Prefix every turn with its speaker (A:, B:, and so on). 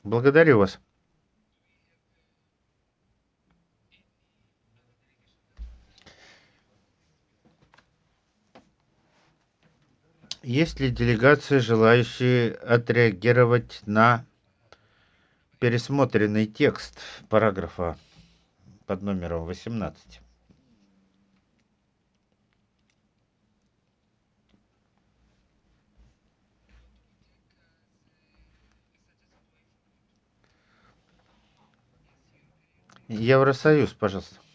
A: Благодарю вас. Есть ли делегации, желающие отреагировать на пересмотренный текст параграфа под номером 18? Евросоюз, пожалуйста.